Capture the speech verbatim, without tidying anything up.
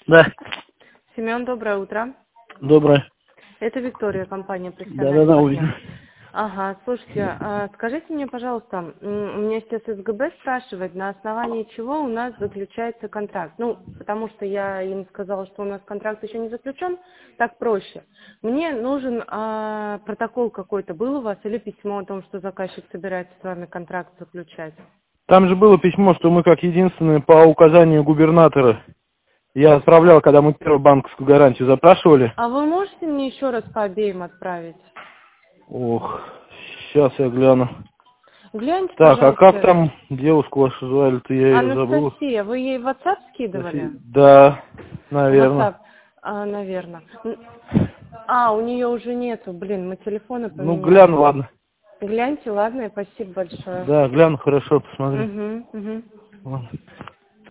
Да. Семен, доброе утро. Доброе. Это Виктория, компания Да, «Профессиональный да, да, партнер». уверен. Ага, слушайте, а скажите мне, пожалуйста, м, у меня сейчас СГБ спрашивает, на основании чего у нас заключается контракт. Ну, потому что я им сказала, что у нас контракт еще не заключен, так проще. Мне нужен а, протокол какой-то был у вас или письмо о том, что заказчик собирается с вами контракт заключать? Там же было письмо, что мы как единственные по указанию губернатора. Я отправлял, когда мы первую банковскую гарантию запрашивали. А вы можете мне еще раз по обеим отправить? Ох, сейчас я гляну. Гляньте, Так, а как пожалуйста. там девушку вашу звали-то, я ее забыл. Анастасия, вы ей в WhatsApp скидывали? Да, В наверное. WhatsApp, а, наверное. А, у нее уже нету, блин, мы телефоны Ну, поменяли. гляну, ладно. Гляньте, ладно, спасибо большое. Да, гляну, хорошо, посмотри. Угу, угу. Ладно.